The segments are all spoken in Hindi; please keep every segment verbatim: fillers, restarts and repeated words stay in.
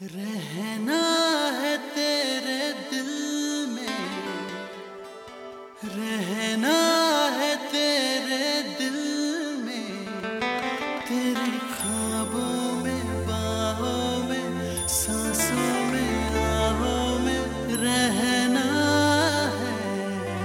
रहना है तेरे दिल में, रहना है तेरे दिल में, तेरे ख्वाबों में, बाहों में, सांसों में, आहों में रहना है।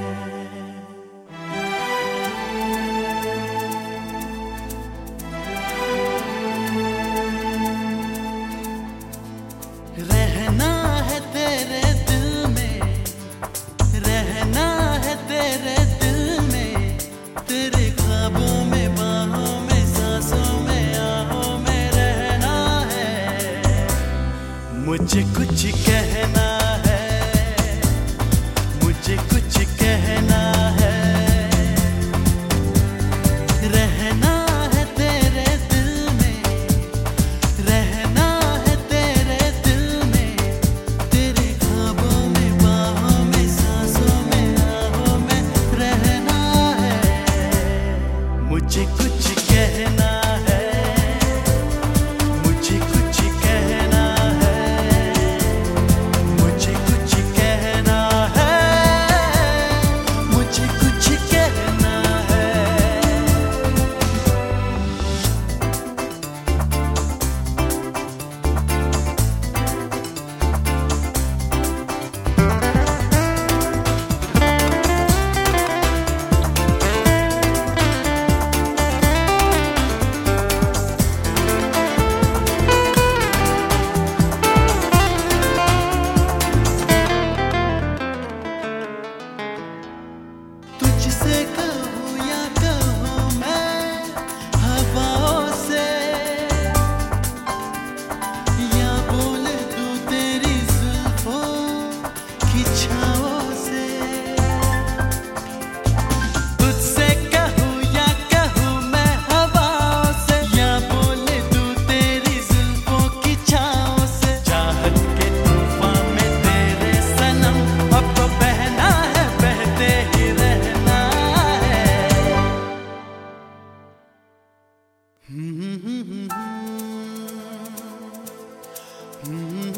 रहना है तेरे दिल में, रहना है तेरे दिल में, तेरे ख्वाबों में, बाहों में, सांसों में, आहों में रहना है। मुझे कुछ कहना है, मुझे कुछ कहना है। रहना है तेरे दिल में, रहना है तेरे दिल में, तेरे ख्वाबों में, बाहों में, सांसों में, आहों में रहना है। मुझे कुछ कहना है, मुझे कुछ कहना है, मुझे कुछ कहना है, मुझे कुछ कहना है। तुझसे कहूँ या कहूँ मैं हवाओं से, या बोल दूँ तेरी जुल्फों की छाओं से। तुझसे कहूँ या कहूँ मैं हवाओं से, या बोल दूँ तेरी जुल्फों की छाओं से। चाहत के तूफान में तेरे सनम अब तो बहना है, बहते ही रहना है। हम्म हम्म हम्म हम्म।